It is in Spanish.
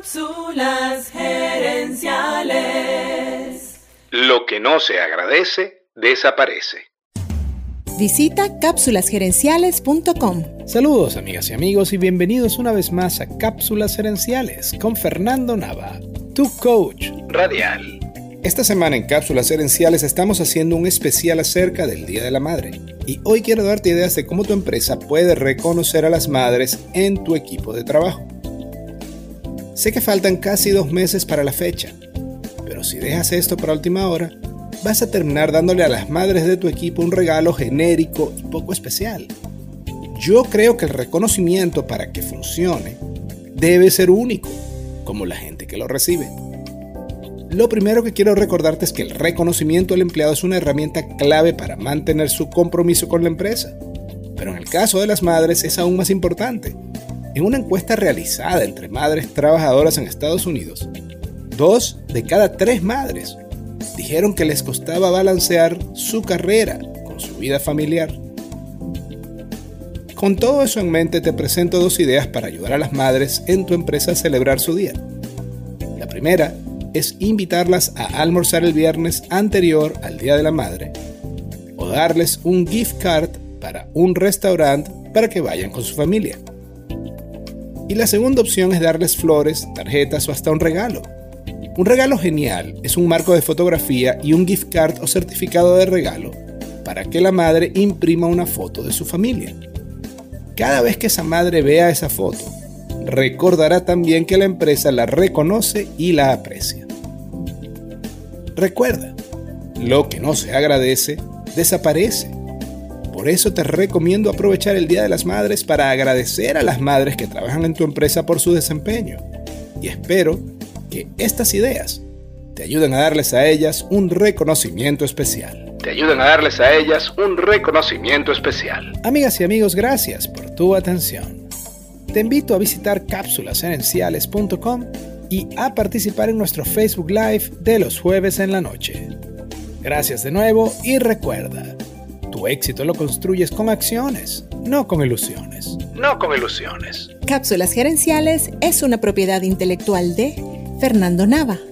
Cápsulas gerenciales. Lo que no se agradece, desaparece. Visita cápsulasgerenciales.com. Saludos amigas y amigos y bienvenidos una vez más a Cápsulas Gerenciales con Fernando Nava, tu coach Radial. Esta semana en Cápsulas Gerenciales estamos haciendo un especial acerca del Día de la Madre. Y hoy quiero darte ideas de cómo tu empresa puede reconocer a las madres en tu equipo de trabajo. Sé que faltan casi 2 meses para la fecha, pero si dejas esto para última hora, vas a terminar dándole a las madres de tu equipo un regalo genérico y poco especial. Yo creo que el reconocimiento para que funcione debe ser único, como la gente que lo recibe. Lo primero que quiero recordarte es que el reconocimiento del empleado es una herramienta clave para mantener su compromiso con la empresa. Pero en el caso de las madres es aún más importante. En una encuesta realizada entre madres trabajadoras en Estados Unidos, 2 de cada 3 madres dijeron que les costaba balancear su carrera con su vida familiar. Con todo eso en mente te presento 2 ideas para ayudar a las madres en tu empresa a celebrar su día. La primera es invitarlas a almorzar el viernes anterior al Día de la Madre o darles un gift card para un restaurante para que vayan con su familia. Y la segunda opción es darles flores, tarjetas o hasta un regalo. Un regalo genial es un marco de fotografía y un gift card o certificado de regalo para que la madre imprima una foto de su familia. Cada vez que esa madre vea esa foto, recordará también que la empresa la reconoce y la aprecia. Recuerda, lo que no se agradece, desaparece. Por eso te recomiendo aprovechar el Día de las Madres para agradecer a las madres que trabajan en tu empresa por su desempeño. Y espero que estas ideas te ayuden a darles a ellas un reconocimiento especial. Amigas y amigos, gracias por tu atención. Te invito a visitar cápsulasgerenciales.com y a participar en nuestro Facebook Live de los jueves en la noche. Gracias de nuevo y recuerda, tu éxito lo construyes con acciones, no con ilusiones. Cápsulas Gerenciales es una propiedad intelectual de Fernando Nava.